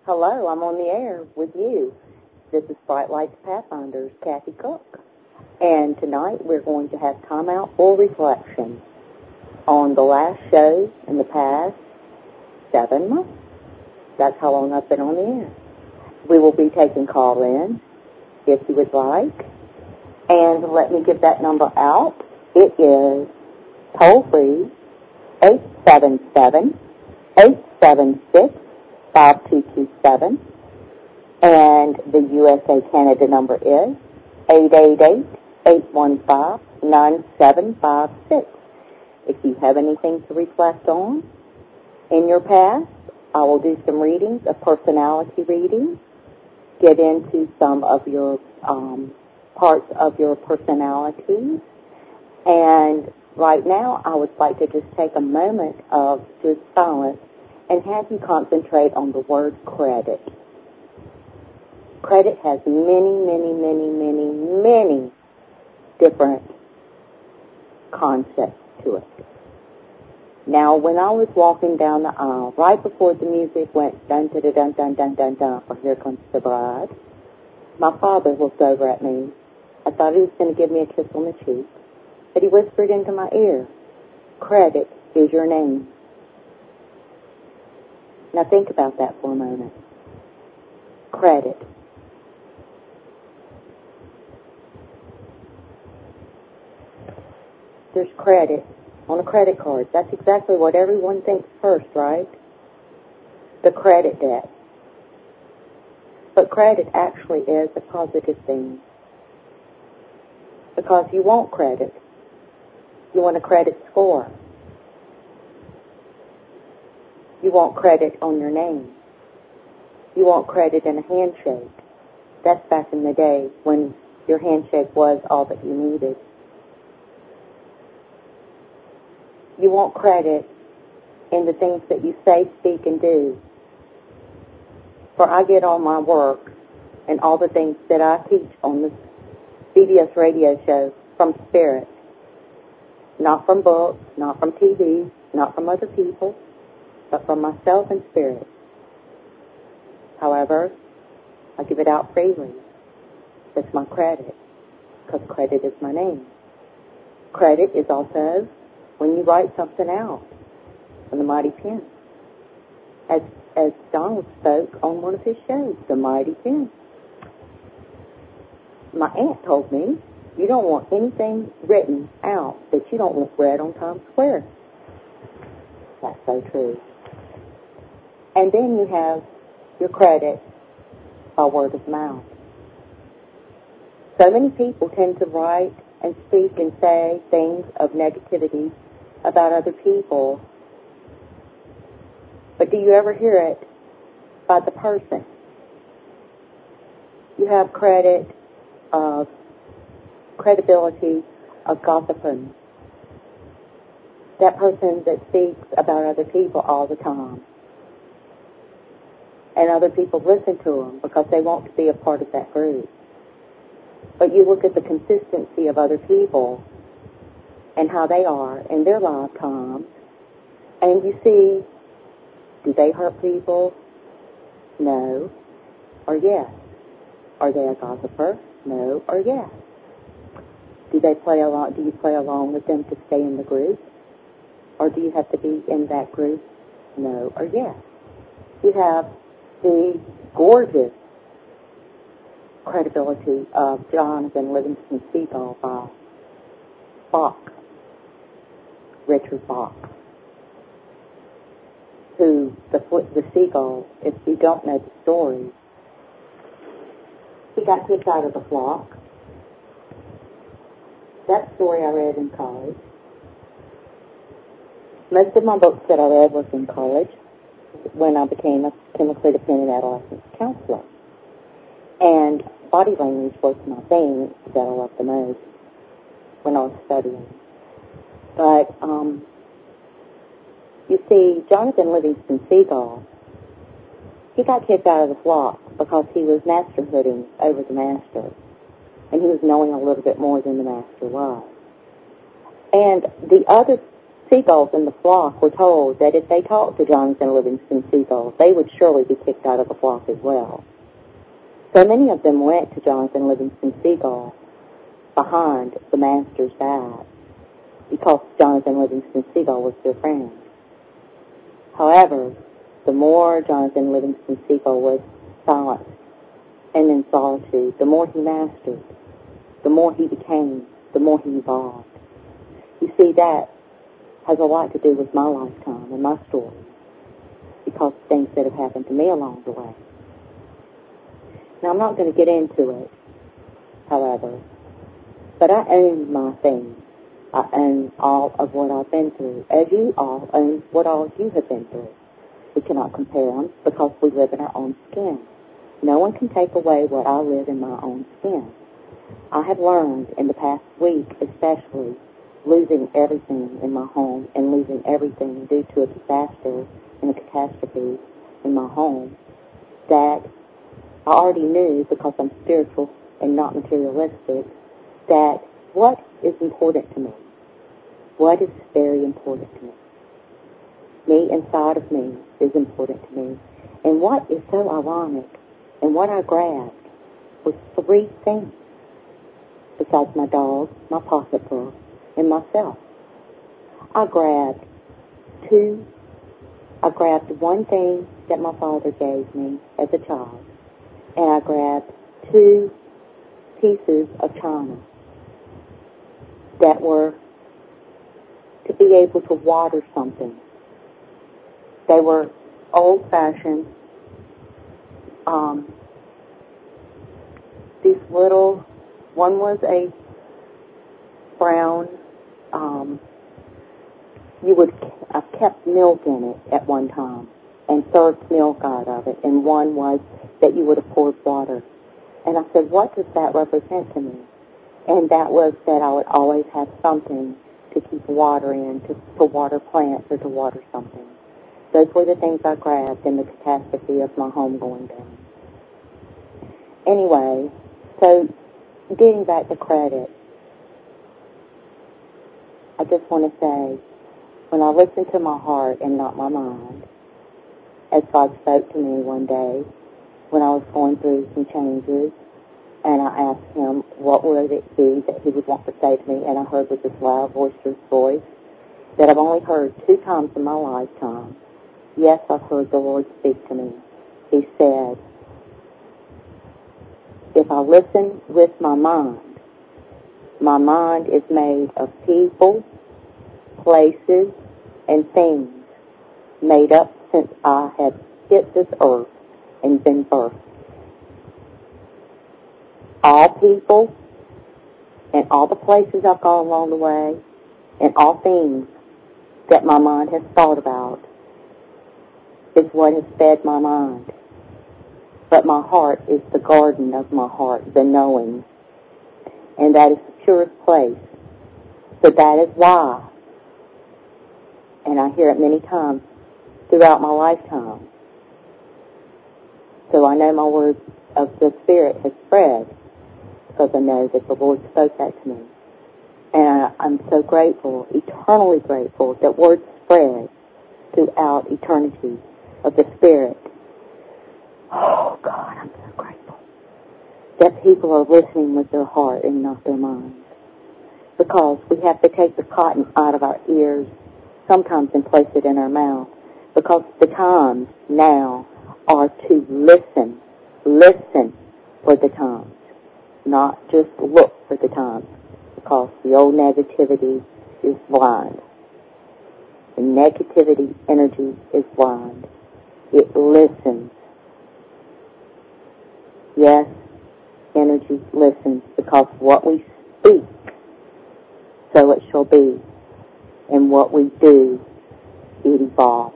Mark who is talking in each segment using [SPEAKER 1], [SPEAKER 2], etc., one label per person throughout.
[SPEAKER 1] Hello, I'm on the air with you. This is Bright Lights Pathfinders, Kathy Cook. And tonight we're going to have time out for reflection on the last show in the past 7 months. That's how long I've been on the air. We will be taking call-in if you would like. And let me give that number out. It is toll-free 877-876-5227. And the USA Canada number is 888-815-9756. If you have anything to reflect on in your past, I will do some readings, a personality reading, get into some of your parts of your personality. And right now, I would like to just take a moment of just silence and have you concentrate on the word credit. Credit has many different concepts to it. Now, when I was walking down the aisle, right before the music went dun-dun-dun-dun-dun-dun-dun, for Here Comes the Bride, my father looked over at me. I thought he was going to give me a kiss on the cheek, but he whispered into my ear, "Credit is your name." Now think about that for a moment. Credit. There's credit on a credit card. That's exactly what everyone thinks first, right? The credit debt. But credit actually is a positive thing. Because you want credit. You want a credit score. You want credit on your name. You want credit in a handshake. That's back in the day when your handshake was all that you needed. You want credit in the things that you say, speak, and do. For I get all my work and all the things that I teach on this CBS radio show from Spirit. Not from books, not from TV, not from other people, but from myself and Spirit. However, I give it out freely. That's my credit, because credit is my name. Credit is also when you write something out on the Mighty Pen. As Donald spoke on one of his shows, the Mighty Pen. My aunt told me, you don't want anything written out that you don't want read on Times Square. That's so true. And then you have your credit by word of mouth. So many people tend to write and speak and say things of negativity about other people. But do you ever hear it by the person? You have credibility of gossiping. That person that speaks about other people all the time. And other people listen to them because they want to be a part of that group. But you look at the consistency of other people and how they are in their lifetime, and you see, do they hurt people? No. Or yes. Are they a gossiper? No. Or yes. Do you play along with them to stay in the group? Or do you have to be in that group? No. Or yes. You have the gorgeous credibility of Jonathan Livingston Seagull by Bach, Richard Bach, who, the seagull, if you don't know the story, he got kicked out of the flock. That story I read in college. Most of my books that I read was in college when I became a chemically dependent adolescent counselor. And body language was my thing that I loved the most when I was studying. But, you see, Jonathan Livingston Seagull, he got kicked out of the flock because he was masterhooding over the master. And he was knowing a little bit more than the master was. And the other seagulls in the flock were told that if they talked to Jonathan Livingston Seagull, they would surely be kicked out of the flock as well. So many of them went to Jonathan Livingston Seagull behind the master's back because Jonathan Livingston Seagull was their friend. However, the more Jonathan Livingston Seagull was silent and in solitude, the more he mastered, the more he became, the more he evolved. You see, that has a lot to do with my lifetime and my story, because of things that have happened to me along the way. Now, I'm not going to get into it, however, but I own my things. I own all of what I've been through, as you all own what all you have been through. We cannot compare them because we live in our own skin. No one can take away what I live in my own skin. I have learned in the past week, especially, losing everything in my home and losing everything due to a disaster and a catastrophe in my home, that I already knew, because I'm spiritual and not materialistic, that what is important to me, what is very important to me, me inside of me is important to me. And what is so ironic, and what I grabbed, was 3 things besides my dog, my pocketbook, and myself. I grabbed one thing that my father gave me as a child, and I grabbed 2 pieces of china that were to be able to water something. They were old-fashioned, these little, one was a brown, I kept milk in it at one time and served milk out of it, and one was that you would have poured water. And I said, what does that represent to me? And that was that I would always have something to keep water in, to water plants or to water something. Those were the things I grabbed in the catastrophe of my home going down. Anyway, so getting back to credit, I just want to say, when I listened to my heart and not my mind, as God spoke to me one day when I was going through some changes, and I asked him what would it be that he would want to say to me, and I heard with this loud, boisterous voice that I've only heard 2 times in my lifetime. Yes, I've heard the Lord speak to me. He said, if I listen with my mind is made of people, places, and things made up since I have hit this earth and been birthed. All people and all the places I've gone along the way and all things that my mind has thought about is what has fed my mind. But my heart is the garden of my heart, the knowing. And that is the purest place. So that is why, and I hear it many times throughout my lifetime, so I know my word of the Spirit has spread, because I know that the Lord spoke that to me. And I'm so grateful, eternally grateful, that words spread throughout eternity of the Spirit. Oh, God, I'm so grateful that people are listening with their heart and not their minds. Because we have to take the cotton out of our ears sometimes and place it in our mouth. Because the times now are to listen. Listen for the times. Not just look for the times. Because the old negativity is blind. The negativity energy is blind. It listens. Yes, energy listens, because what we speak, so it shall be. And what we do, it evolves.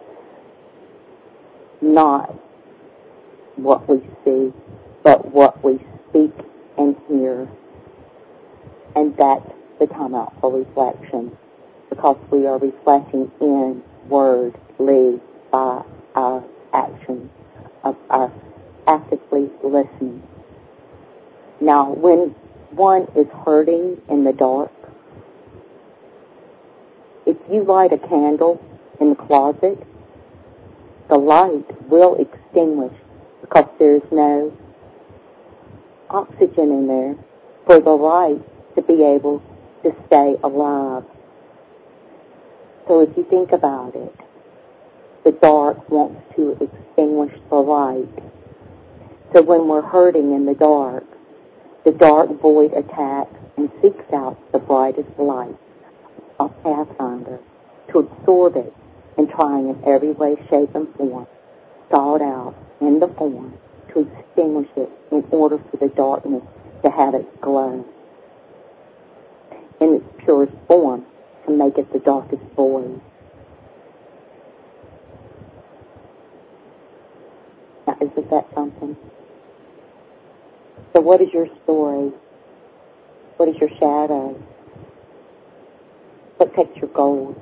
[SPEAKER 1] Not what we see, but what we speak and hear. And that's the time out for reflection, because we are reflecting inwardly by our actions of our actively listening. Now, when one is hurting in the dark, if you light a candle in the closet, the light will extinguish because there's no oxygen in there for the light to be able to stay alive. So if you think about it, the dark wants to extinguish the light. So when we're hurting in the dark void attacks and seeks out the brightest light of Pathfinder to absorb it and trying in every way, shape, and form, sought out in the form to extinguish it in order for the darkness to have its glow in its purest form, to make it the darkest void. Now, isn't that something? So what is your story? What is your shadow? What takes your gold?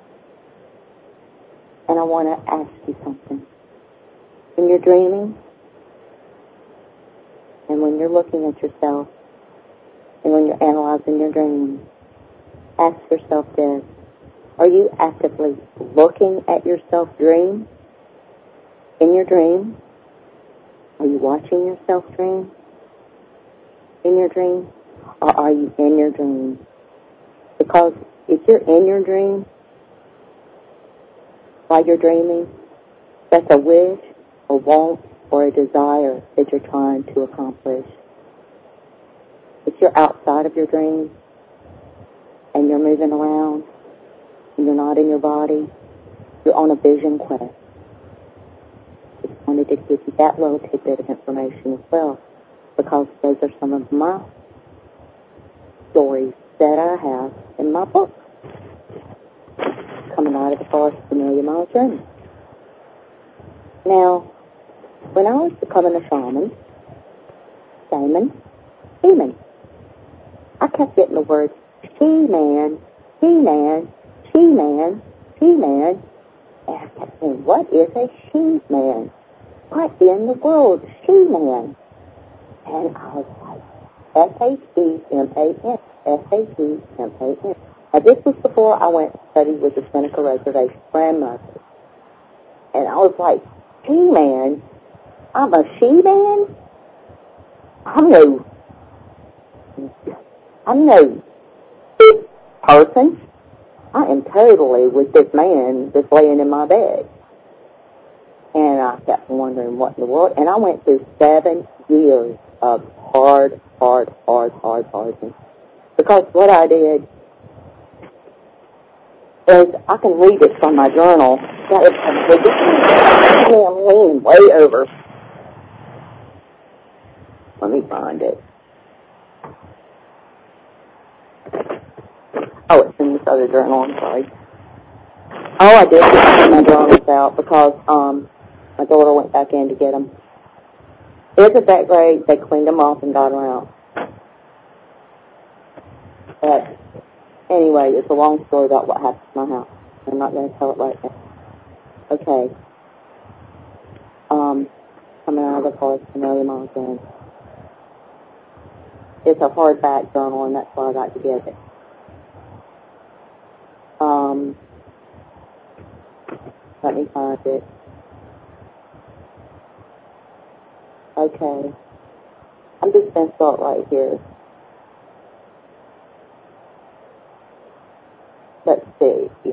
[SPEAKER 1] And I want to ask you something. When you're dreaming, and when you're looking at yourself, and when you're analyzing your dreams, ask yourself this: are you actively looking at yourself dream? In your dream? Are you watching yourself dream? In your dream? Or are you in your dream? Because if you're in your dream, while you're dreaming, that's a wish, a want, or a desire that you're trying to accomplish. If you're outside of your dream, and you're moving around, and you're not in your body, you're on a vision quest. Just wanted to give you that little tidbit of information as well, because those are some of my stories that I have in my book, Coming Out of the Forest, A Million Mile Journey. Now, when I was becoming a shaman, I kept getting the words she-man, she-man, she-man, she-man, and I kept saying, what is a she-man? What in the world, she-man? And I was like, S-H-E-M-A-N, S-H-E-M-A-N. Now, this was before I went to study with the Seneca Reservation grandmother. And I was like, she-man? I'm a she-man? I'm no person. I am totally with this man that's laying in my bed. And I kept wondering what in the world. And I went through 7 years of hard. Because what I did is, I can read it from my journal. That is I'm leaning way over. Let me find it. Oh, it's in this other journal, I'm sorry. Oh, I did get my journals out because my daughter went back in to get them. Isn't that great? They cleaned them off and got them out. But anyway, it's a long story about what happened to my house. I'm not going to tell it right now. Okay. Coming Out of the Forest, A Million Mile Journey. It's a hardback journal, and that's why I got to get it. Let me find it. Okay. I'm just going to start right here. Let's see.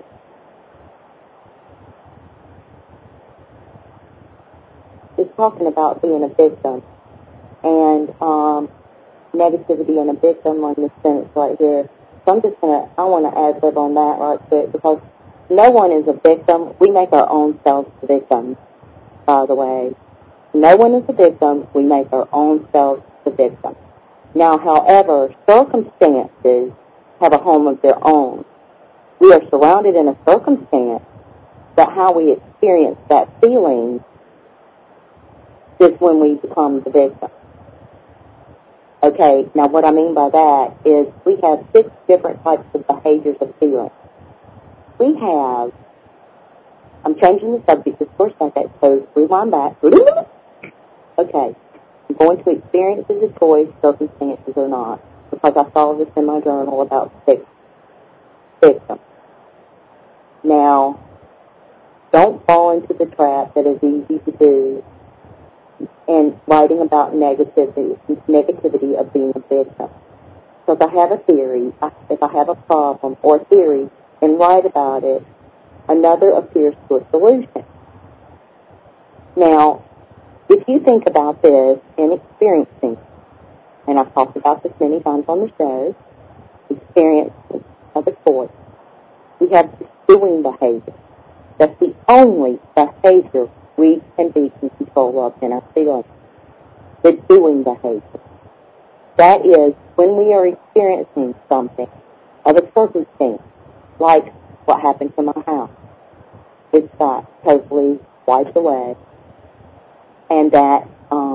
[SPEAKER 1] It's talking about being a victim and negativity and a victim on this sentence right here. So I want to ad-lib on that right quick, because no one is a victim. We make our own selves victims, by the way. No one is a victim. We make our own selves the victim. Now, however, circumstances have a home of their own. We are surrounded in a circumstance, but how we experience that feeling is when we become the victim. Okay, now what I mean by that is we have 6 different types of behaviors of feeling. We have, I'm changing the subject just for a second, so rewind back. Okay, I'm going to experiences of choice, circumstances or not, because I saw this in my journal about 6 victims. Now, don't fall into the trap that is easy to do in writing about negativity of being a victim. So if I have a theory, if I have a problem or theory, and write about it, another appears to a solution. Now, if you think about this in experiencing, and I've talked about this many times on the show, experiences of a choice, we have this doing behavior. That's the only behavior we can be in control of in our feelings. The doing behavior. That is when we are experiencing something of a circumstance, like what happened to my house. It got totally wiped away. And that,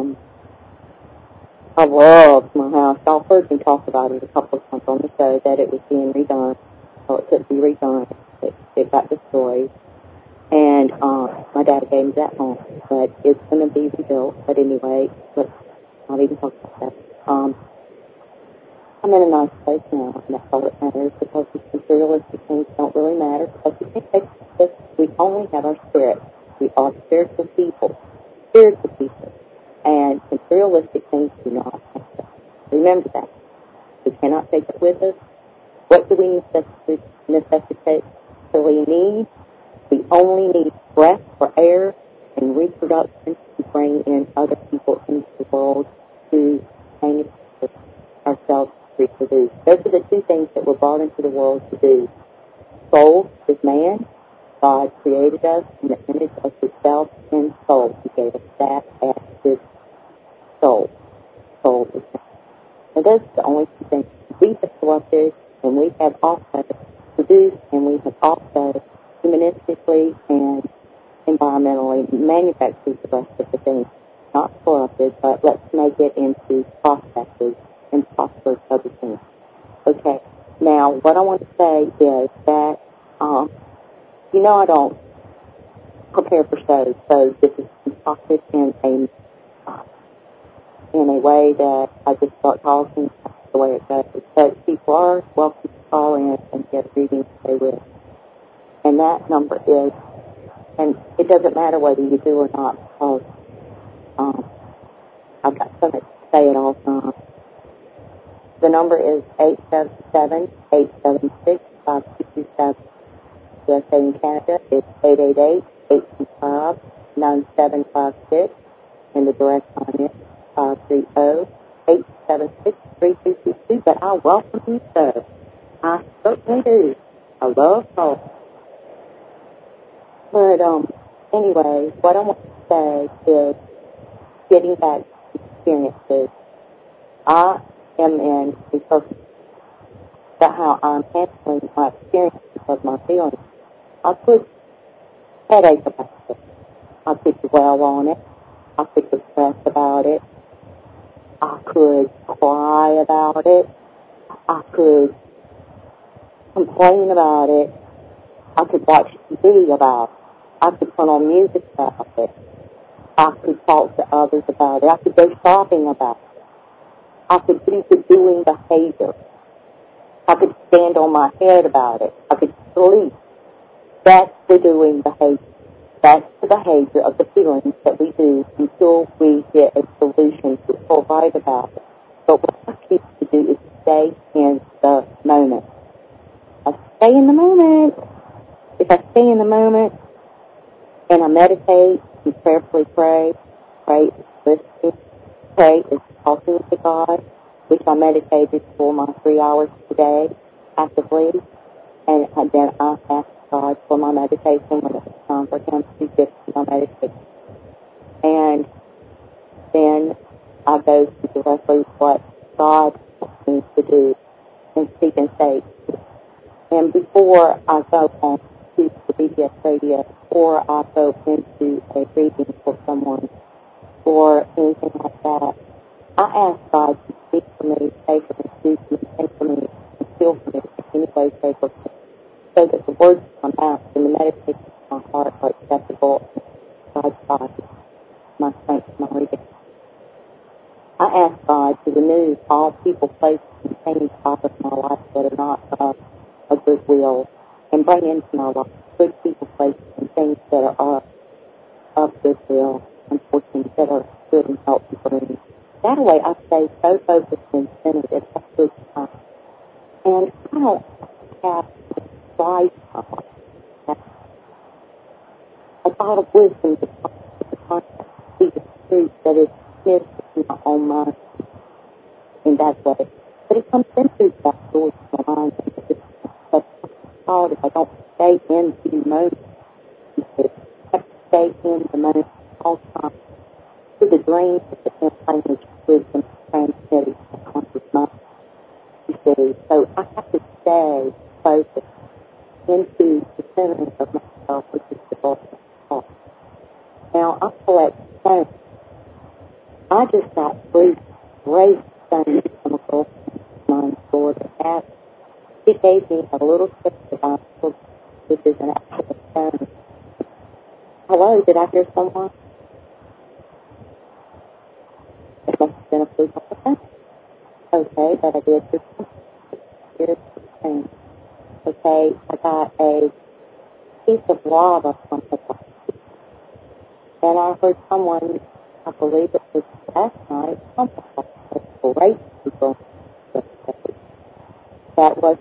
[SPEAKER 1] I loved my house. Y'all heard me talk about it a couple of times on the show, that it was being redone. So it couldn't be redone. It got destroyed. And my dad gave me that home. But it's going to be rebuilt. But anyway, let's not even talk about that. I'm in a nice place now, and that's all that matters, because these materialistic things don't really matter, because we can't take this. We only have our spirit. We are spiritual people. And materialistic things do not matter. Remember that. We cannot take it with us. What do we necessitate? So we need? We only need breath for air and reproduction to bring in other people into the world to manufacture ourselves to reproduce. Those are the two things that were brought into the world to do. Soul is man. God created us in the image of himself and soul. He gave us that as his soul. Soul is man. Now those are the only two things we have selected, and we have also produced, and we have also humanistically and environmentally manufactured the rest of the things. Not corrupted, but let's make it into processes and prosperous other things. Okay, now what I want to say is that, I don't prepare for shows, so this is concocted in a way that I just start talking. That's the way it goes. But people are welcome to call in and get readings if they wish. And that number is, and it doesn't matter whether you do or not, because I've got so much to say at all times. The number is 877-876-5227. USA in Canada, it's 888-825-9756. And the direct line is 530-876-3222. But I welcome you, sir. I certainly do. I love talk. But anyway, what I want to say is, getting back to experiences, I am in a focus about how I'm handling my experiences of my feelings. I could headache about it. I could dwell on it. I could depress about it. I could cry about it. I could complain about it. I could watch TV about it. I could put on music about it. I could talk to others about it. I could go shopping about it. I could do the doing behavior. I could stand on my head about it. I could sleep. That's the doing behavior. That's the behavior of the feelings that we do until we get a solution to feel right about it. But what I choose to do is stay in the moment. I stay in the moment. If I stay in the moment and I meditate and prayerfully pray is listening, pray is talking to God, which I meditated for my 3 hours today actively, and then I ask God for my meditation when it was time for him to give me my meditation. And then I go to directly what God wants me to do and speak and say. And before I go on to the BBS radio, or I go into a reading for someone or anything like that, I ask God to speak for me, say for me, do for me, think for me, and feel for me in any way, shape, or form, so that the words of my mouth and the meditations of my heart are acceptable in God's body, my strength, my reading. I ask God to remove all people, places, and things out of my life that are not of a good will, and bring into my life good people, places, and things that are of goodwill and fortunes that are good and healthy for me. That way I stay so focused and centered at a good time. And I don't have a lifetime. A lot of wisdom to the concept of the truth that is missed in my own mind in that way. But it comes into that door to my mind. But if I don't stay in the moment, I have to stay in the moment all the time. To the dreams of the language of wisdom transmitted to the conscious mind. You see, so I have to stay focused into the center of myself, which is the voice of thought. Now, I collect stones. I just got 3 great stones from a girlfriend of mine, Florida. She gave me a little stick of ice, which is an actual stone. Hello, did I hear someone? It must have been a fluke of the phone. Okay, but I did hear something. Here's the thing. Okay, I got a piece of lava from the top. And I heard someone, I believe it was last night, something like a great people that was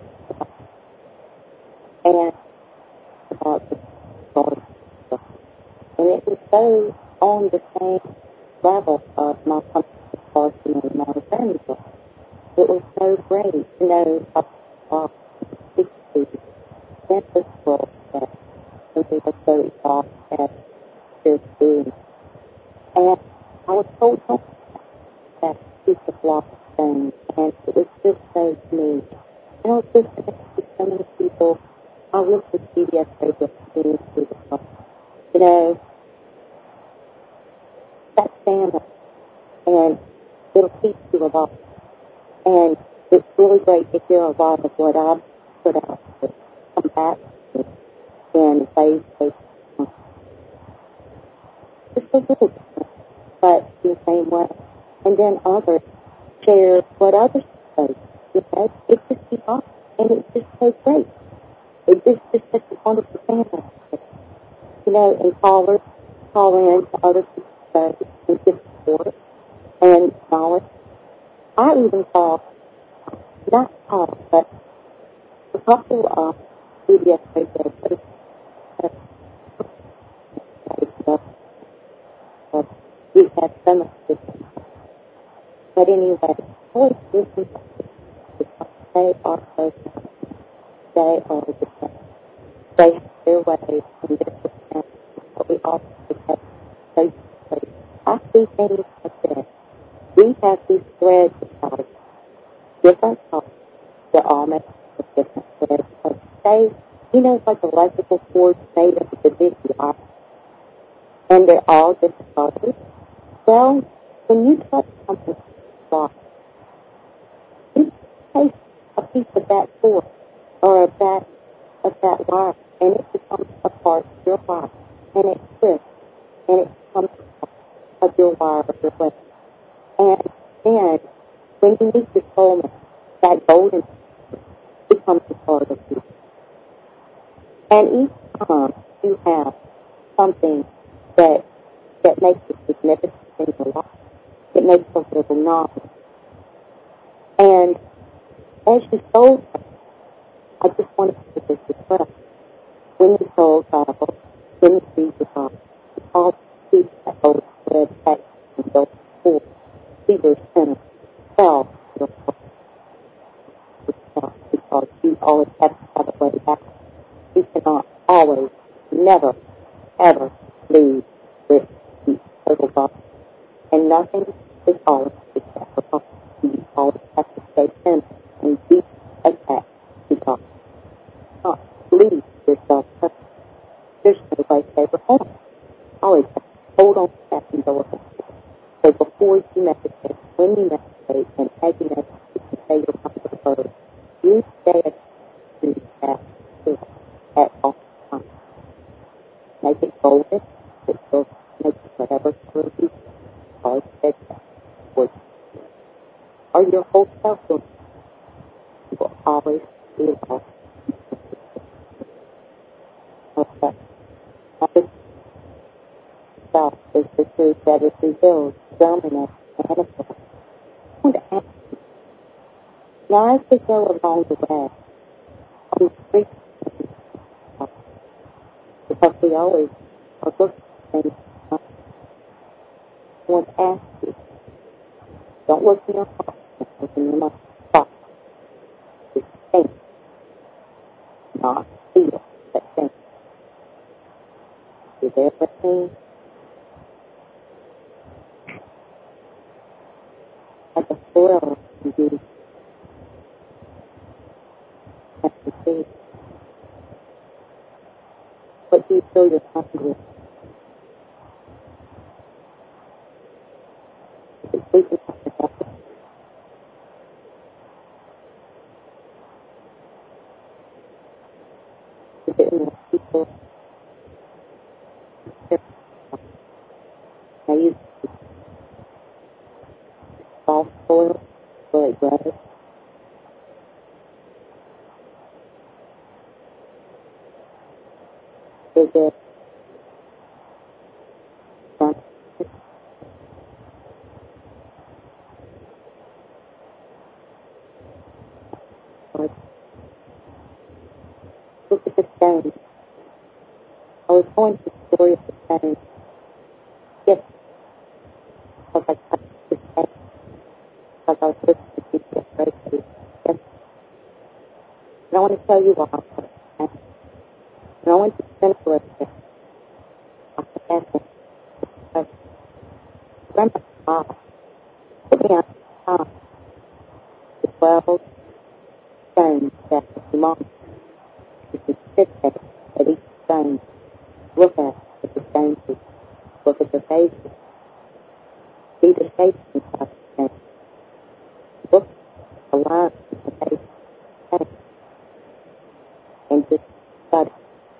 [SPEAKER 1] and about the story. And it was so on the same level of my comfort and my awareness. It was so great to know how to speak to this world that we were so exhausted at this being. And I was told that piece of lost things, and it was just so neat. And I was just connected to so many people. I looked at CBS Radio through the phone. You know, that's family. And it'll teach you a lot. And it's really great to hear a lot of what I've put out to come back to me in faith. It's a little different, but in the same way. And then others share what others say. You know, it's just keep on, and it's just so great. It's just such a wonderful family. You know, and call in to other people's shows and give support and knowledge. I even call, not call, but a couple of CBS radio hosts we've had so much different. But anyway, always listen because they are so different. They are different. They have their ways and their percent, but we also have so different. I see things like this. We have these threads of life, different thoughts that all make a different threads. But they, you know, it's like electrical cords made of the big light, and they're all different colors. Well, when you touch something like you take a piece of that cord or of that wire, and it becomes a part of your wire, and it twists, and it becomes a part of your wire of your weapon. And then, when you meet your soulmate, that golden becomes a part of you. And each time you have something that makes it significant in your life, it makes a little knowledge. And as you soul travel, I just want to put this express. When you soul travel, when you see the God, you all see that old thread back and go forward. See your center, self, your self, because you always have to have a way back. You cannot always, never, ever leave with the total God. And nothing is always except for God. You always have to stay centered and be attached to God. Not leave yourself perfect. There's no way, shape, or form. Always have to hold on to that and go ahead. So before you meditate, when you meditate, and as you meditate, you say your comfort first. You stay attached to that spirit at all times. Make it golden. It will make it whatever color you always said that. Or your whole self will always be lost. itself is the truth that is revealed, germinate, manifest. I want to ask you, now as we go along the way, on the street, because we always are looking at things, I want to ask you, don't look in your heart, look in your mind. Just think, not feel, but think. Is there everything? Like a thrill in you that you see. What do you feel you're hungry? Is it sleeping after that? Is it in the people? Now you soft soil where it grows. Is it front? Look at the stone. I was going to the story of the stone. Yes. I was like, I was stone. Because I was listening to you yesterday. Yes. And I want to tell you why I was stone. And I went to center of it. I said, that's it. Grandma Papa put me out of the time. The 12 stones that the mom. You can sit there at each stone. Look at the stones. Look at the faces. See the shapes inside the stone. Look at the lines in the face of the stone. And just study.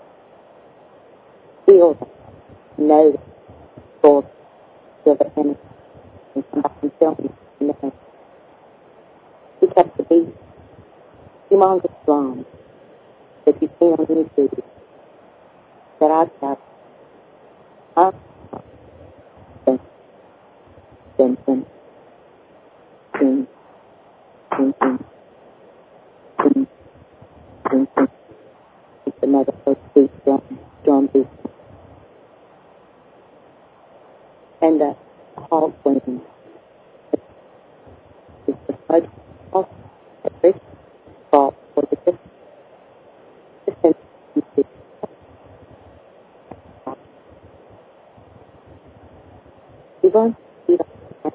[SPEAKER 1] Feel them. Know them. Feel the energy. And come back and tell me in the hand. He kept the beat. Humongous drums that you've seen on YouTube that I've got. Dun, dun, dun, dun, dun, dun, dun, dun, dun. It's another first beat drum beat. And the hall swing is the fudge hall that Rick bought for the distance. You're going to see the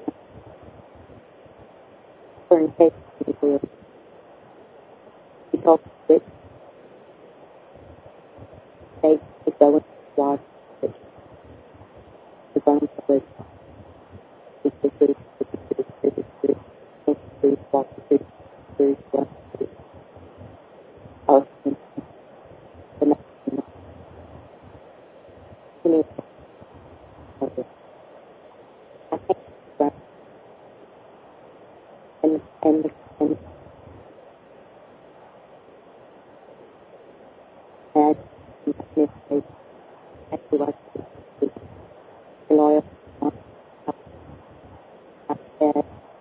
[SPEAKER 1] turn tape to the wheel. He told it, take the going watch, the going to it. It's the truth, it's the truth, it's the truth, it's the truth, walk the truth, truth, walk the truth. Oh, the next thing. You need to know this. I think that and add mistakes actually like to the lawyer said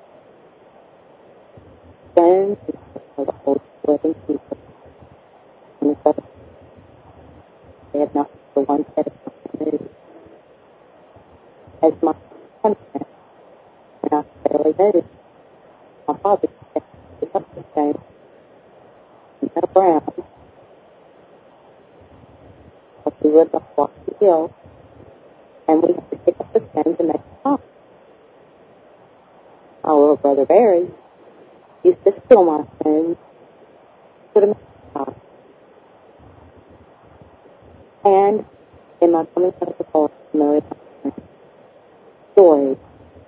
[SPEAKER 1] stones is for the old living people and the other they have not the one set of something as my content and I fairly noticed my father said pick up the stone and turn around as we lived up Rocky Hill and we had to pick up the stones and make a stop. My little brother Barry used to steal my stones, put them in the top. And in my coming out of the forest, familiar stories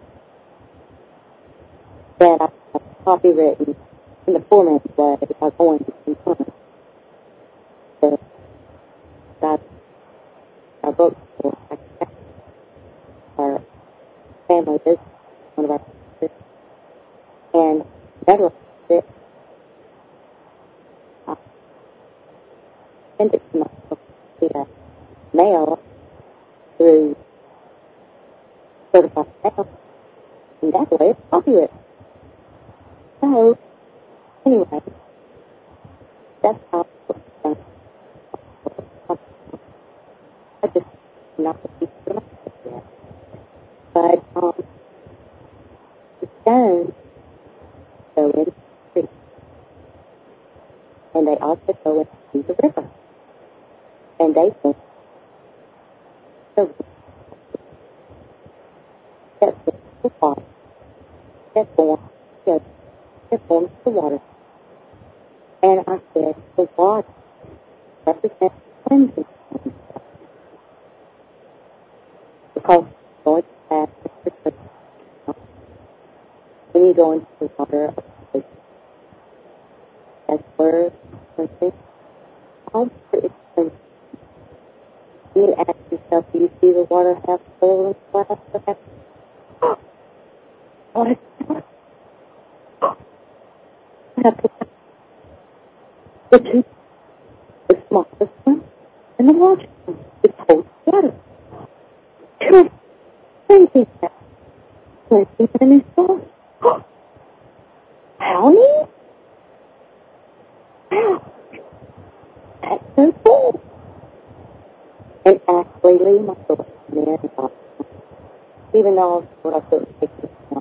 [SPEAKER 1] that I have copywritten in the poor man's way by going to confront the God I wrote for our family business, one of our businesses, and never it. I sent it to myself via mail through certified now. And that's the way it's popular. So, anyway, that's how I just not to keep it myself yet. But the stones go into the creek. And they also go into the river. And they think the water that forms the water. And I said, the water represents cleansing. Because going to pass when you go into the water, that's where cleansing. Also, it's cleansing. You ask yourself, do you see the water half full and glass half? What is that? The two, the smallest one and the largest one, it's hold together. Two cleansing that. Cleansing the new soul. How neat? Wow. That's so cool. And actually leave my thoughts in there and thought, even though I couldn't take it out.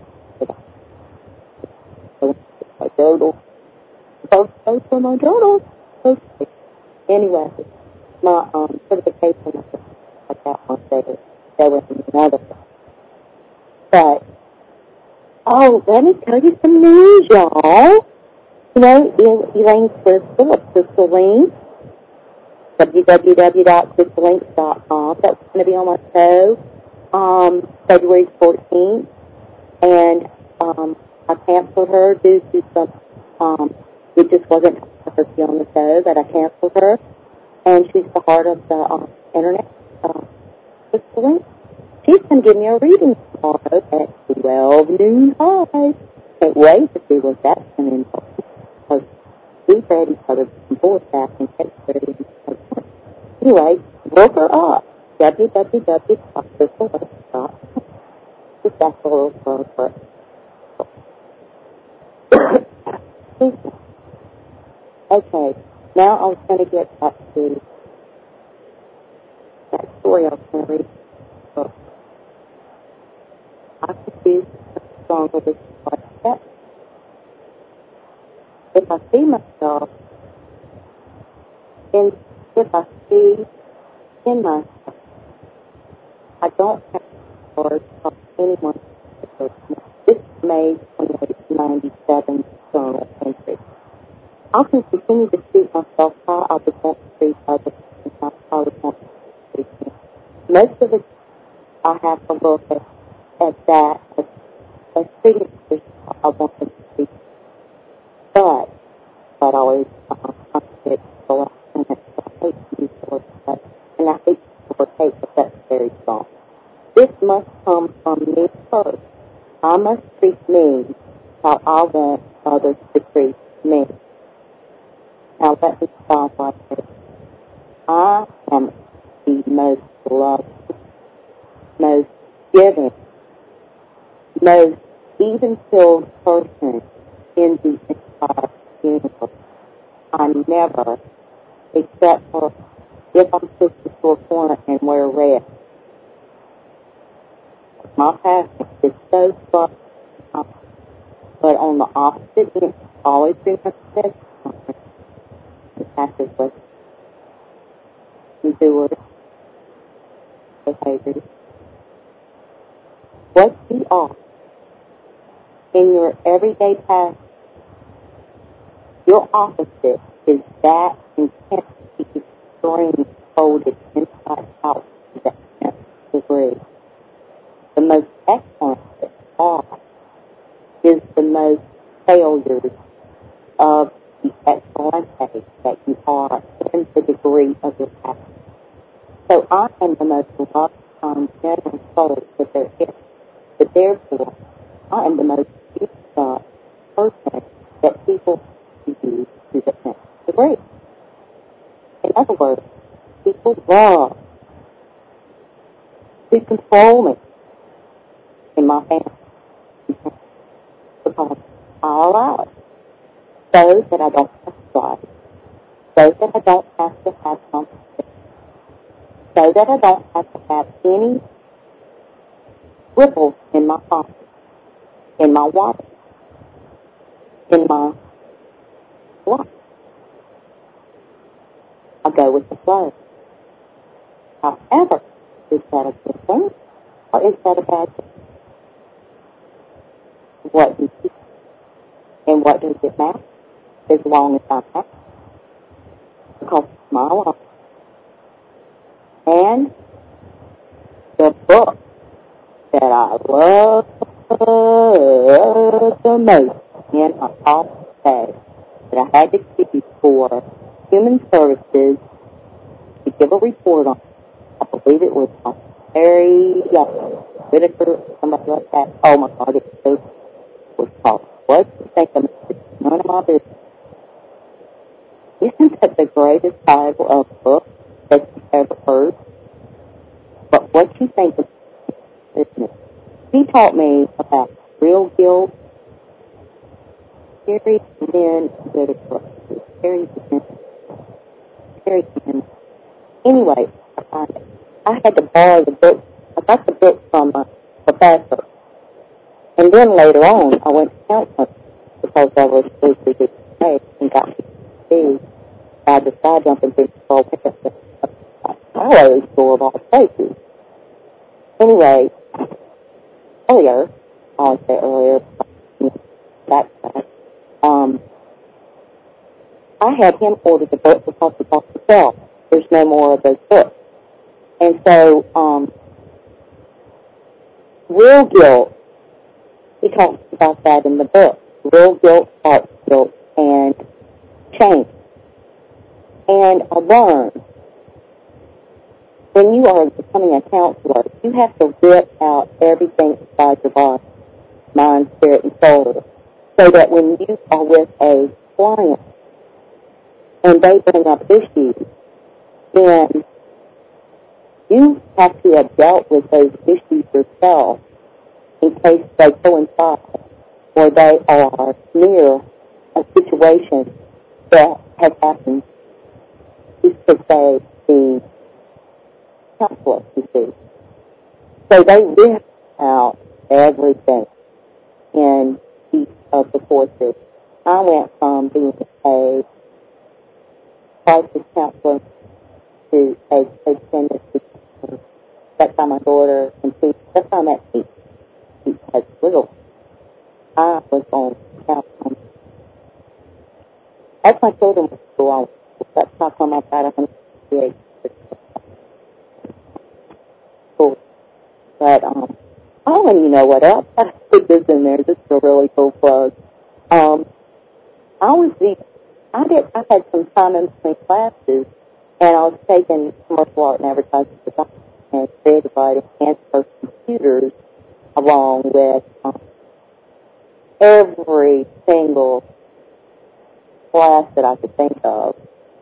[SPEAKER 1] My journal. Both for my journal. Anyway, my certification I got on there was another. But let me tell you some news, y'all. You know, Elaine Crystal of Crystal Links. www.crystallinks.com. That's going to be on my show February 14th. And I canceled her due to some, it just wasn't her to be on the show, but I canceled her. And she's the heart of the internet, Crystal Links. She's going to give me a reading tomorrow at 12 noon high. Can't wait to see what that's going to involve. Because we've read each other before back in February. Anyway, look her up. www.crystallinks.com. Just that's a little fun for it. Okay, now I was going to get back to that story I was going to read. I could use a song with this like that. If I see myself, if I see in myself, I don't have words of anyone. This is May 2897 journal entry. I can continue to treat myself how I would want to treat others and how I would want to treat me. Most of it, I have to look at that as treating people how I want them to treat me. But always contradict the last minute. I hate to use the word but, and I hate the word hate, but that's very strong. This must come from me first. I must treat me how I want others to treat me. Now let me stop right there. I am the most loved, most giving, most even-killed person in the entire universe. I never, except for if I'm twisted to a corner and wear red. My passion is so struck, but on the opposite end, always been upset. The passive was endures behaviors. What you are in your everyday task, your opposite is that intensity extreme folded inside out to the nth degree. The most excellent that are is the most failures of the excellence that you are in the degree of your passion. So I am the most loved, generous soul that there is. But therefore, I am the most used person that people use to the nth degree. In other words, people love to control me. my family. Because I allow it. So that I don't have to fight. So that I don't have to have competition. So that I don't have to have any ripples in my pocket, in my water, in my life. I go with the flow. However, is that a good thing or is that a bad thing? What do you and what does it matter as long as I'm happy? Because it's my life. And the book that I love the most in my office today that I had to keep for Human Services to give a report on. I believe it was Harry Whitaker or somebody like that. Oh my God, it was called What You Think of Me? It's None of My Business. Isn't that the greatest title of a book that you've ever heard? But what you think of business. He taught me about real guilt. Harry Lynn Whitaker. Harry Lynn. Anyway, I had to borrow the book. I got the book from a professor. And then later on, I went to counseling because I was supposed to get and got PhD. I decided jumping through the whole highway store of all places. Anyway, earlier, I'll say earlier, I had him order the book because the book was sell. There's no more of those books. And so, real guilt, he talks about that in the book. Real guilt, false guilt, and shame. And I learned, when you are becoming a counselor, you have to rip out everything inside your body, mind, spirit, and soul, so that when you are with a client and they bring up issues, then you have to have dealt with those issues yourself in case they coincide or they are near a situation that has happened, to say, the counselor, you see. So they rip out everything in each of the courses. I went from being a crisis counselor to a extended counselor. That's how my daughter and that's how I met Pete. Pete has little. I was on counseling. As my children were school, that's how come I got 168. Cool. But, oh, and you know what else? I put this in there. This is a really cool plug. I had some time in between classes, and I was taking commercial art and advertising design and creative writing and first computers along with every single class that I could think of.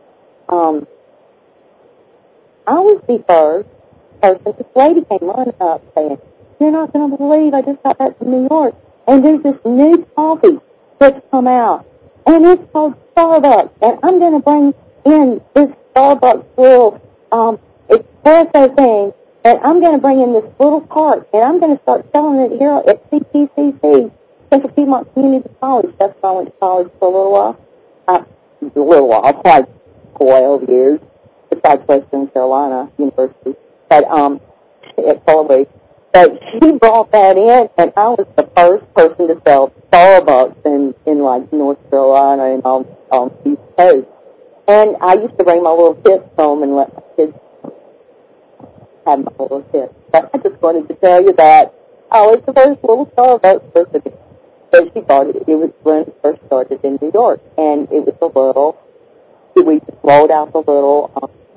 [SPEAKER 1] I was the first person. This lady came running up saying, "You're not going to believe I just got back from New York, and there's this new coffee that's come out, and it's called Starbucks, and I'm going to bring in this Starbucks little espresso thing, and I'm going to bring in this little cart, and I'm going to start selling it here at CPCC, Central Piedmont Community College." That's why I went to college for a little while, quite 12 years, besides Western Carolina University, but at Fuller. But she brought that in, and I was the first person to sell Starbucks in like North Carolina and on the East Coast. And I used to bring my little tips home and let my kids have my little tips. But I just wanted to tell you that I was the first little Starbucks person. So she thought it was when it first started in New York, and it was a little. We just rolled out the little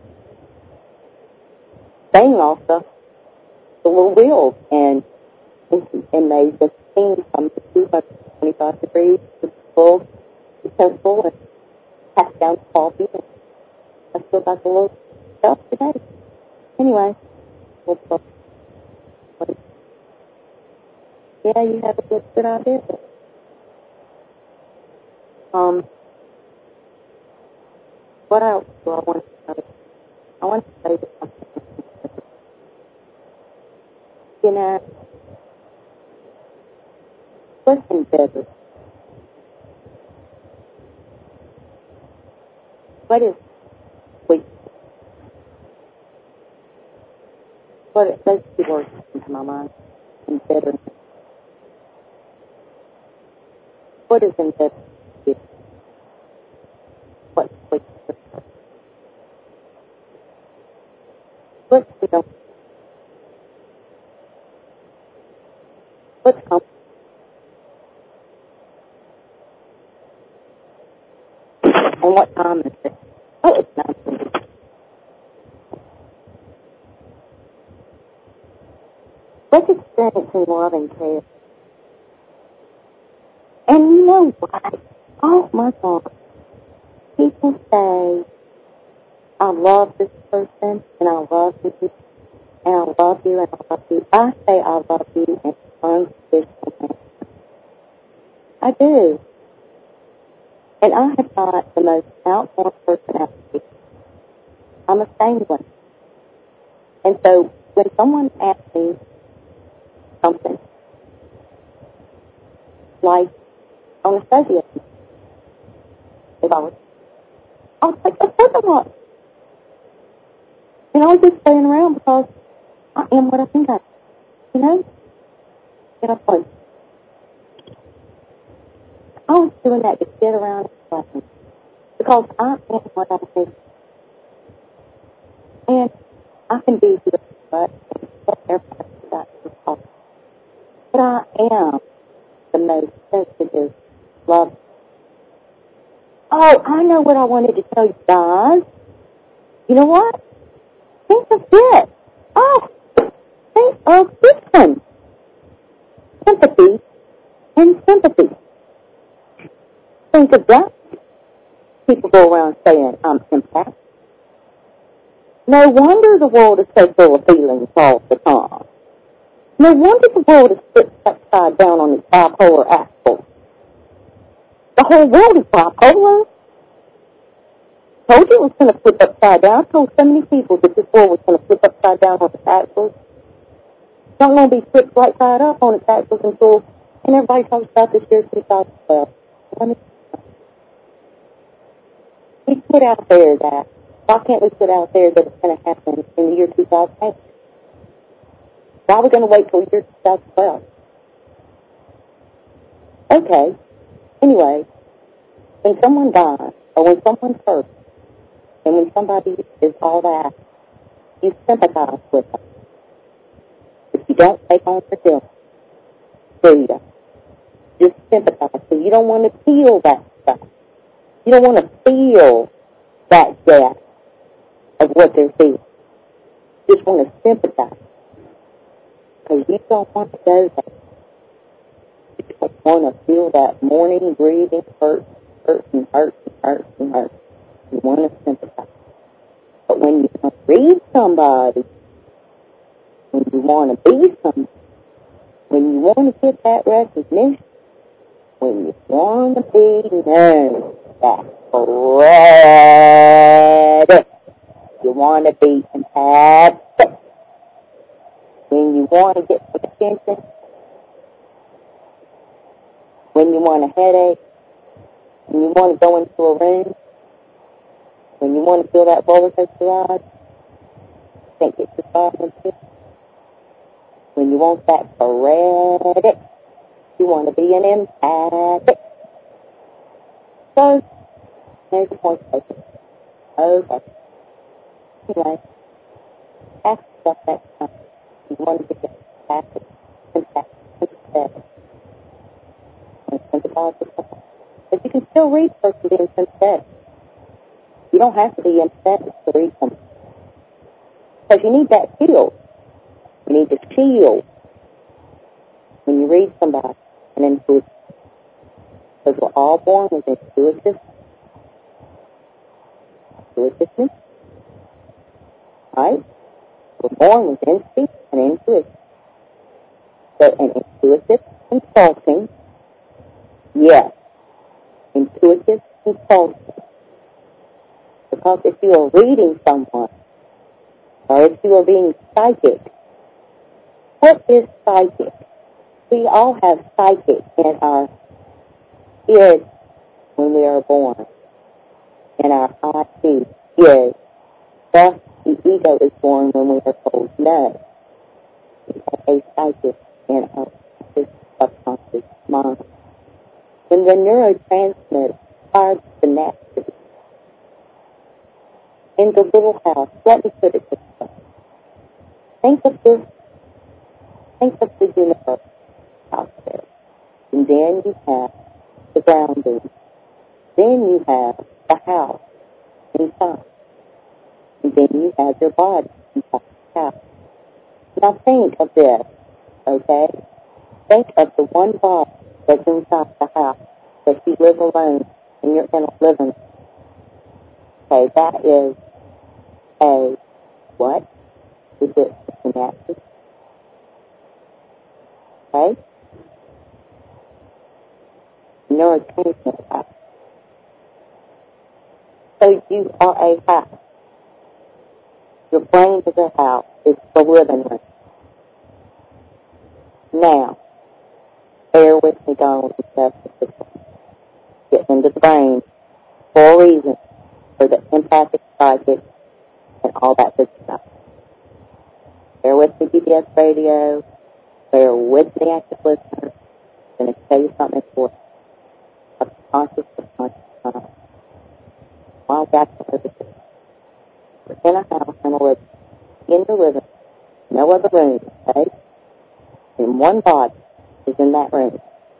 [SPEAKER 1] thing off the little wheels and made the steam come to 225 degrees with full utensil and passed down the coffee. And I still got the little stuff today. Anyway, Yeah, you have a good idea. What else do I want to say? I want to say something. You know, listen, better. What is sweet? Those two words come into my mind. Embedded. What is embedded? What's sweet? What's freedom? What's comfort? And what time is it? Oh, it's 9:20. What's experiencing love and care? And you know what? Oh my God. People say, I love this person, and I love you, and I love you, and I love you. I say I love you in unconditional manner. I do. And I have got the most outgoing personality. I'm a sanguine. And so when someone asks me something, like on a study, if I was like, of course I'm not. And I was just playing around because I am what I think I am. You know? And I was doing that to get around and play. Because I am what I think. And I can be here, but whatever that is called. But I am the most sensitive, love. Oh, I know what I wanted to tell you guys. You know what? Think of this. Oh, think of this one. Empathy and sympathy. Think of that. People go around saying, I'm empath. No wonder the world is so full of feelings all the time. No wonder the world is flipped upside down on its bipolar axle. The whole world is bipolar. Told you it was going to flip upside down. I told so many people that this world was going to flip upside down on its axles. It's not going to be flipped right side up on its axles until, and everybody talks about this year 2012. We put out there that, why can't we put out there that it's going to happen in the year 2008? Why are we going to wait till the year 2012? Okay. Anyway, when someone dies, or when someone's hurt, and when somebody is all that, you sympathize with them. If you don't take on the guilt, freedom, just sympathize. So you don't want to feel that stuff. You don't want to feel that death of what they're feeling. You just want to sympathize. Because you don't want to go there. You don't want to feel that mourning, grieving, hurt. You want to sympathize. But when you can read somebody, when you want to be somebody, when you want to get that recognition, when you want to be known, that's credit. You want to be empathic. When you want to get some attention, when you want a headache, when you want to go into a room, when you want to feel that roller coaster ride, think it's the problem too. When you want that credit, you want to be an empathic. So, there's the point taken. Okay. Anyway, ask yourself next time. You want to get empathic, sympathetic, and sympathize with someone. But you can still read a person being sympathetic. You don't have to be empathetic to read them. Because you need that shield. You need the shield when you read somebody, an intuitive. Because we're all born with intuitiveness. Right? We're born with instinct and intuition. So an intuitive consulting, yes, intuitive consulting. Because if you are reading someone, or if you are being psychic, what is psychic? We all have psychic in our id when we are born, in our id, id. Thus, the ego is born when we are told no. We have a psychic in our subconscious mind. When the neurotransmitter fires the synapses in the little house, let me put it this way. Think of the universe out there. And then you have the grounding. Then you have the house inside. And then you have your body inside the house. Now think of this, okay? Think of the one body that's inside the house, that you live alone and you're in a living room. Okay, that is a what? Is it a synapses? Okay? Neurotransmitter house. So you are a house. Your brain is a house. It's the living room. Now, bear with me, Donald, and get into the brain for a reason, for the empathic, psychic, and all that good stuff. Bear with me, PBS Radio. Bear with me, active listener. I'm going to tell you something important. Subconscious, mind. While that's the living. We're in a house and a living. In the living. No other room, okay? And one body is in that room.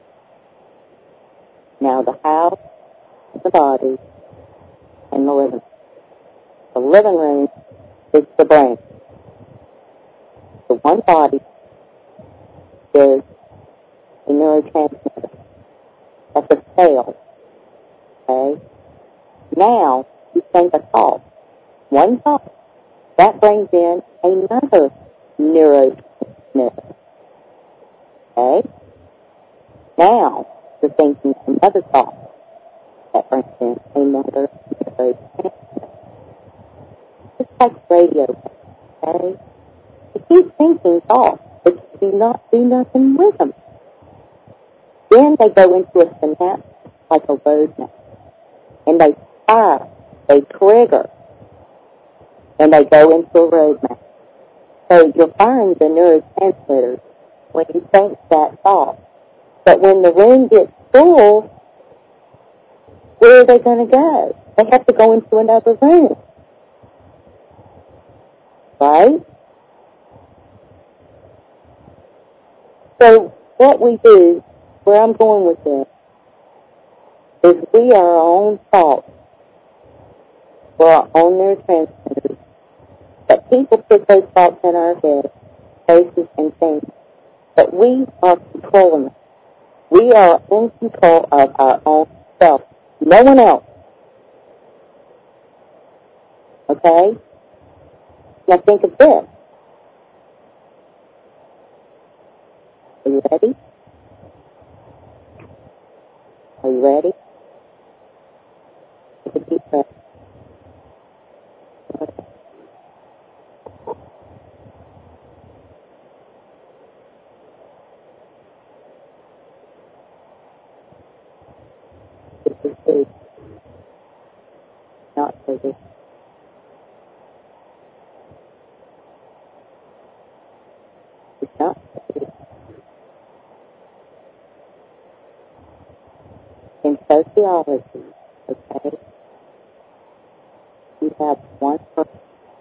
[SPEAKER 1] Now the house, the body, and the living room. The living room is the brain. The one body is a neurotransmitter. That's a cell. Okay? Now, you think a thought. One thought. That brings in another neurotransmitter. Okay? Now, you're thinking another thought. That brings in another neurotransmitter. Just like radio. Okay? You keep thinking thoughts, but you do not do nothing with them. Then they go into a synapse like a roadmap. And they fire, they trigger, and they go into a roadmap. So you're firing the neurotransmitters when you think that thought. But when the room gets full, where are they going to go? They have to go into another room. Right? So what we do, where I'm going with this, is we are our own thoughts. We're our own neurotransmitters. But people put those thoughts in our head, places and things. But we are controlling them. We are in control of our own self. No one else. Okay? Now think of this. Are you ready? Are you ready? Take a deep breath. This is big. Not so big. It's not so big. In sociology, okay, you have one person.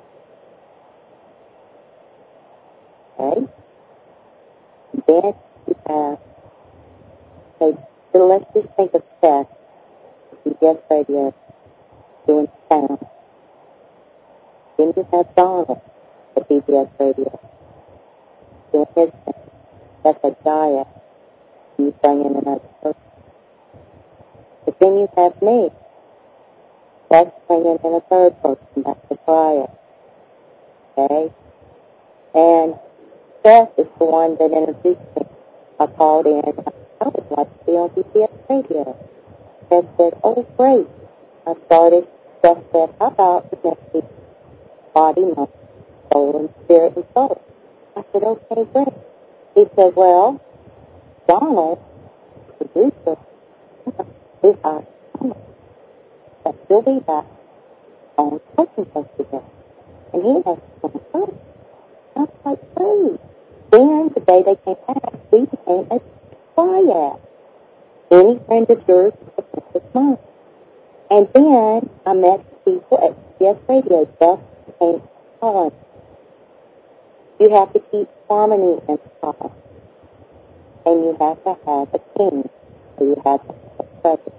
[SPEAKER 1] Okay? And then you have, okay, so let's just think of Seth, PBS Radio, doing sound. Then you have Donald at PBS Radio, doing his thing. That's a diet. And you bring in another person. But then you have me. That's bringing in a third person. That's a triad. Okay? And Beth is the one that introduced me. I called in. I would like to be on PCS radio. Beth said, oh, great. I started. Beth said, how about the next week? Body, mind, soul, and spirit and soul. I said, okay, great. He said, well, Donald, the producer, is our that he'll be back on coaching post today. And he has some fun. I was like, great. Then, the day they came back, we became a triad. Any friend of yours for 6 months. And then I met people at CBS Radio. Just became fun. You have to keep harmony in the house. And you have to have a king. So you have to have a president.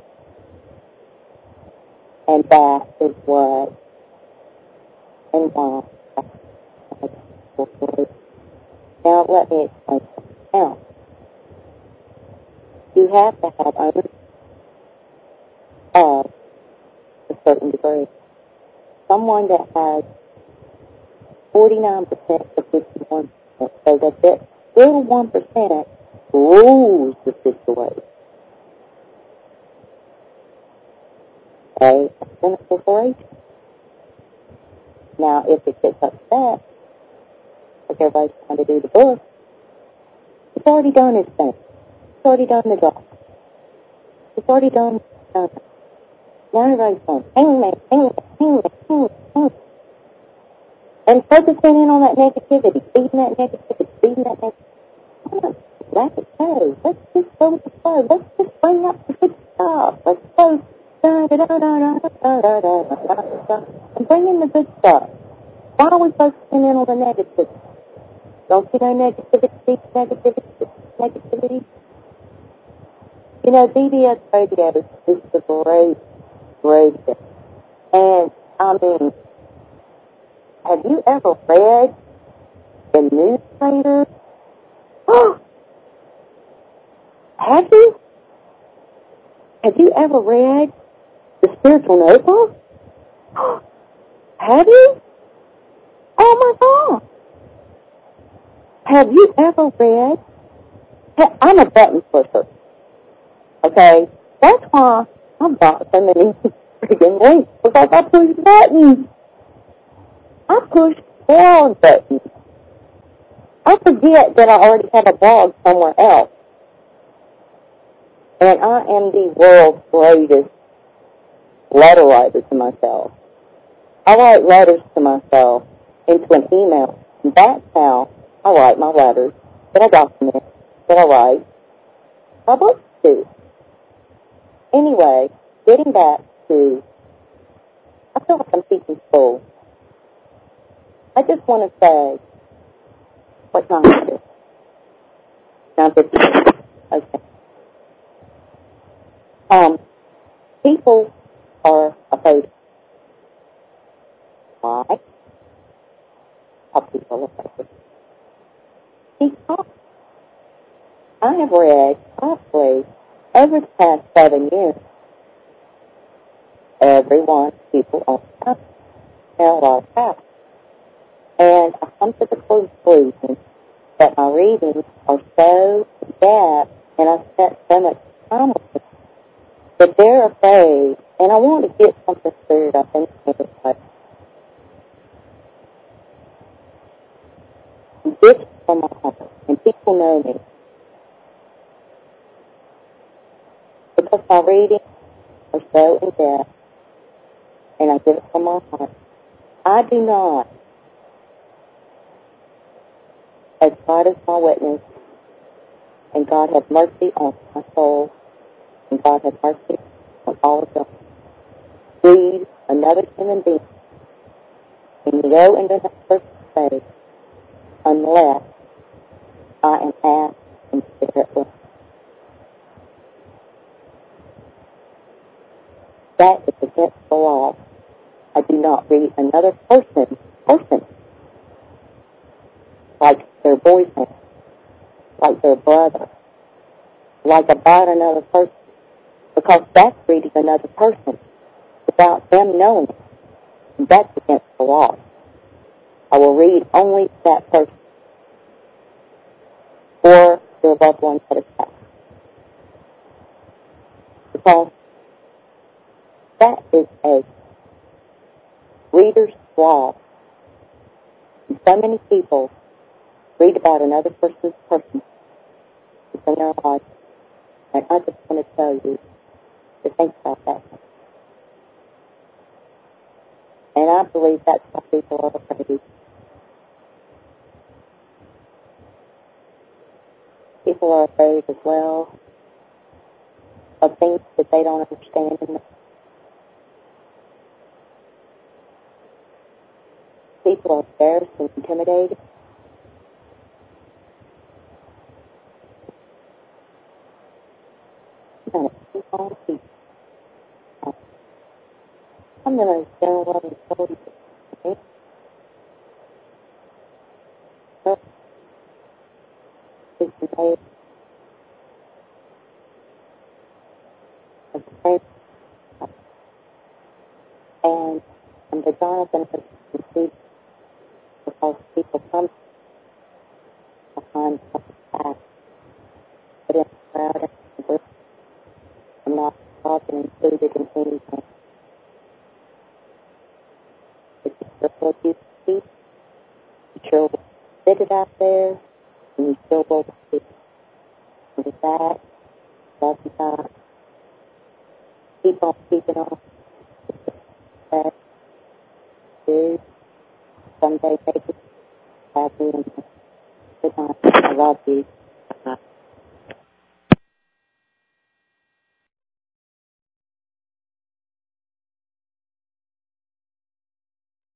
[SPEAKER 1] And that is what and why. Now let me explain something else. You have to have ownership of a certain degree. Someone that has 49% to 51%, so that that little 1% rules the situation. Okay, that's in a corporation. Now, if it gets upset, like everybody's trying to do the book, it's already done its thing. It's already done the job. It's already done it. Now everybody's going, hang me. And focusing in on that negativity, feeding that negativity. Let it go. Let's just go with the flow. Let's just bring up the good stuff. Let's go and bring in the good stuff. Why are we focusing in on the negativity? Don't you know negativity? You know, DBS Radio is the great thing. And, I mean, have you ever read the newsletter? Have you? Have you ever read the Spiritual Notebook? Have you? Oh my God. Have you ever read? I'm a button pusher. Okay? That's why I'm not so many freaking links, because I push buttons. I push blog buttons. I forget that I already have a blog somewhere else. And I am the world's greatest letter writer to myself. I write letters to myself into an email. And that's how I write my letters that I document, that I write my books to. Anyway, getting back to, I feel like I'm teaching school. I just want to say, what time is it? 9:50. Okay. People are afraid. Why? How people are afraid. Because I have read, probably, over the past 7 years, people on the and a lot of facts. And I come to the conclusion that my readings are so in-depth, and I spent so much time with them, that they're afraid, and I want to get something stirred up in the place. This is from my heart, and people know me. Because my readings are so in-depth, and I give it from my heart. I do not, as God is my witness, and God have mercy on my soul, and God have mercy on all of them, read another human being, and you go into that person's face, unless I am asked in spirit with. That is against the law. I do not read another person, like their boyfriend, like their brother, like about another person, because that's reading another person without them knowing it. And that's against the law. I will read only that person. or their loved ones that have passed. Because that is a reader's flaw. And so many people read about another person's person in their life, and I just want to tell you to think about that. And I believe that's why people are afraid. People are afraid as well of things that they don't understand in them. People are embarrassed and intimidated. I'm going to share what I told you. Okay? But it's made of the same. And the Jonathan has received because people come behind something back. But in the crowd and the group, I'm not often included in anything. It's just what you see. You sure will sit it out there, and you still will see it. And with that, love you guys. Keep on keeping on. That is someday make it happy and good night. I love you.